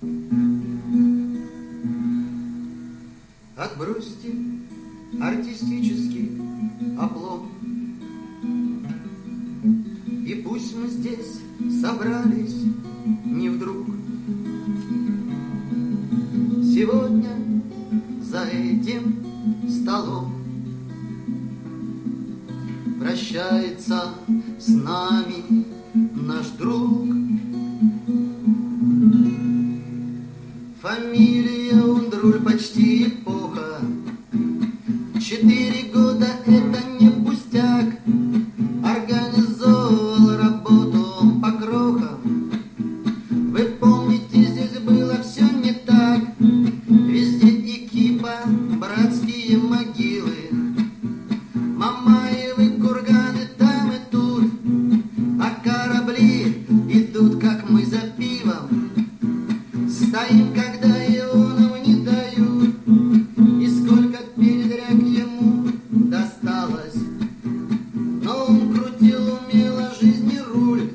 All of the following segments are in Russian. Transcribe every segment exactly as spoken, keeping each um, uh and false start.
Отбросьте артистический оплом, и пусть мы здесь собрались не вдруг. Сегодня за этим столом прощается с нами наш друг. Фамилия Ундруль почти эпоха. Четыре года это не пустяк. Организовывал работу он по крохам. Вы помните, здесь было все не так. Везде экипа, братские могилы, Мамаевы курганы там и тут. А корабли идут, как мы за пивом. Стоим, когда ионов не дают. И сколько передряг ему досталось, но он крутил умело жизни руль.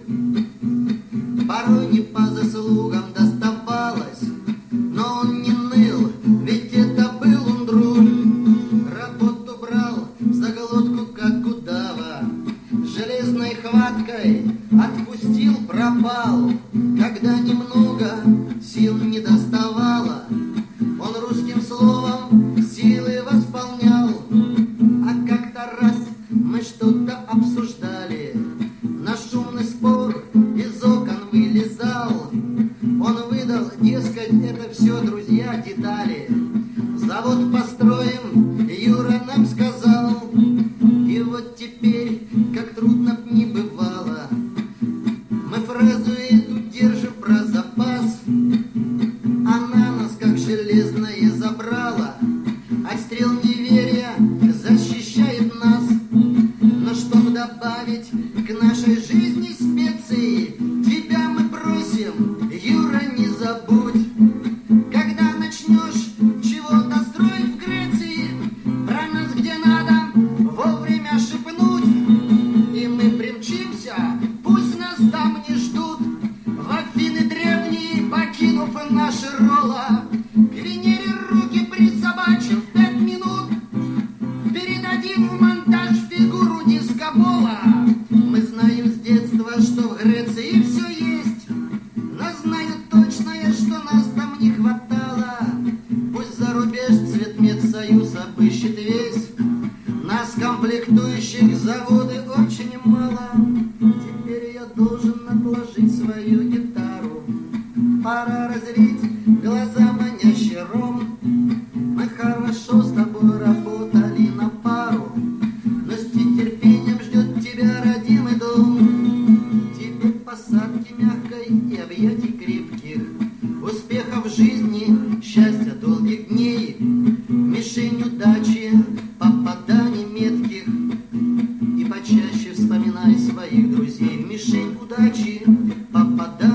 Порой не по заслугам доставалось, но он не ныл, ведь это был Ундруль. Работу брал за глотку, как удава, железной хваткой отпустил, пропал. Когда немного сил не доставало, он русским словом силы восполнял. А как-то раз мы что-то обсуждали, на шумный спор из окон вылезал. Он выдал, дескать, это все, друзья, детали. Завод построим, Юра нам сказал. И вот теперь, как трудно б не бывало, мы фразу эту держим про запас. Она нас, как железная, забрала. Отстрел неверия защищает нас. Но чтоб добавить к нашей жизни специи, тебя мы просим, Юра, не забудь. Когда начнешь чего-то строить в Греции, про нас где надо вовремя шепнуть, и мы примчимся, пусть нас там не ждут. В Афины древние, покинув наши ролла, к Венере руки присобачив пять минут, передадим в монтаж фигуру дискобола. Мы знаем с детства, что в Греции все есть, но знаю точно я, что нас там не хватало. Пусть за рубеж Цветмедсоюз обыщет весь, нас комплектующих заводы очень мало. Теперь я должен отложить свою гитару, пора развить глаза манящий ром. Мы хорошо с тобой работали на пару, но с нетерпением ждет тебя родимый дом. Тебе посадки мягкой и объятий крепких, успехов в жизни, счастья долгих дней, мишень удачи, попаданий метких. И почаще вспоминай своих друзей, мишень удачи, попаданий